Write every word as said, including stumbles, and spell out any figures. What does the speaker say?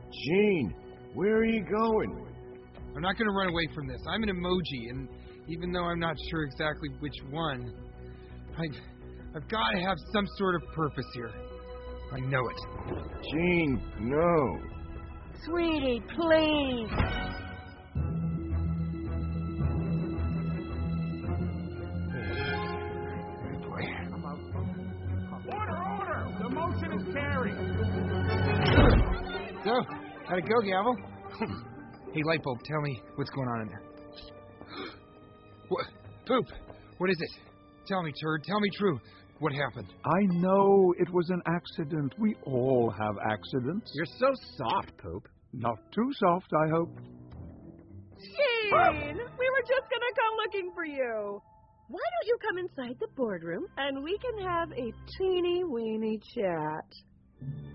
Gene, where are you going? I'm not going to run away from this. I'm an emoji, and even though I'm not sure exactly which one, I, I've got to have some sort of purpose here. I know it. Gene, no. Sweetie, please. Order, order! The motion is carried. So, how'd it go, Gavel? Hey, Lightbulb, tell me what's going on in there. What? Poop! What is it? Tell me, Turd. Tell me true. What happened? I know it was an accident. We all have accidents. You're so soft, Poop. Not too soft, I hope. Gene, we were just gonna come looking for you. Why don't you come inside the boardroom and we can have a teeny weeny chat?